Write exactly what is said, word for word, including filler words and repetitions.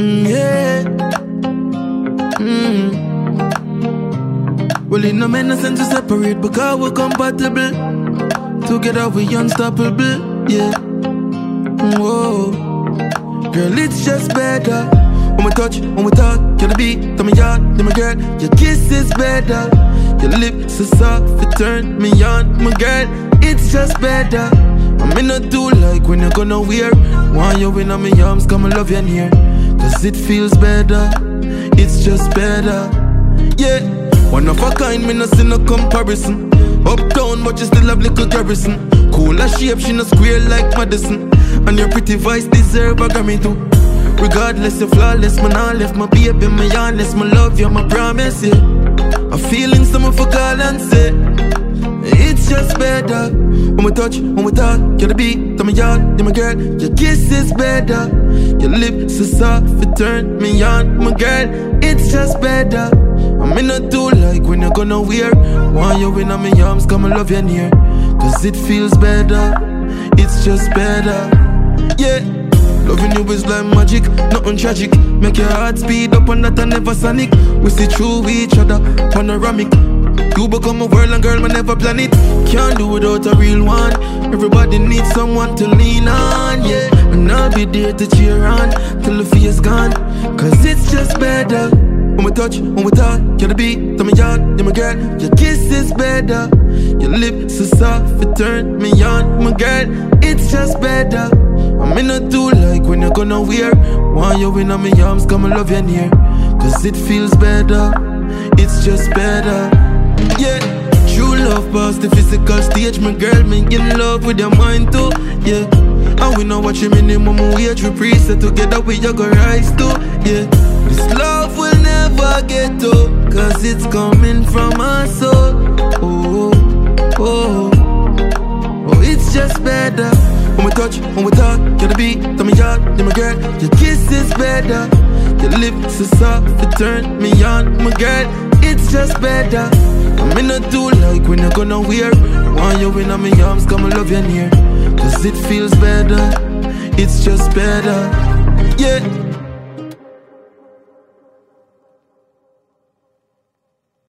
Mm, yeah. Mm. Well, it no make no sense to separate because we're compatible. Together we unstoppable, yeah. Whoa, girl, it's just better when we touch, when we talk. Can it be? Tell me yard, tell me girl, your kiss is better. Your lips are soft, it turn me on, my girl. It's just better. I'm in a do like when you're gonna wear. Want you in on my arms, come and love you near. Cause it feels better, it's just better, yeah. One of a kind, me no see no comparison. Uptown, but you still have little garrison. Cool as shape, she no square like Madison. And your pretty voice deserve a Grammy too. Regardless, you're flawless, man, I left my baby, my honest, my love you, my promise, yeah. I'm feeling someone for God and say it's just better when we touch, when we talk. Get the beat, tell me yard, yeah, my girl. Your kiss is better. Your lips are soft, it turn me on, my girl. It's just better. I'm in a do like when you're gonna wear. Want you in on my arms, come and love you near. Cause it feels better, it's just better, yeah. Loving you is like magic, nothing tragic. Make your heart speed up and that I never sonic. We see through each other, panoramic. You become a world and girl, man, never plan it. Can't do without a real one. Everybody needs someone to lean on, yeah. And I'll be there to cheer on till the fear's gone. Cause it's just better when we touch, when we talk. Get the beat, tell me yard, yeah, my girl. Your kiss is better. Your lips are soft, it turn me on, my girl. It's just better. I'm in a do like when you're gonna wear. Want you in on my arms, come and love you near. Cause it feels better, it's just better, yeah. True love past the physical stage, my girl, me in love with your mind too, yeah. And we know what you minimum wage, we preset together we you go rise to, yeah. This love will never get to, cause it's coming from our soul. Oh, oh, oh, it's just better when we touch, when we talk. Get the beat, tell me yard, yeah, my girl. Your kiss is better. Your lips are soft, it turn me on, my girl. It's just better. I'm in a do like when you're gonna wear. Want you in on my arms, come and love you near. Cause it feels better, it's just better, yeah.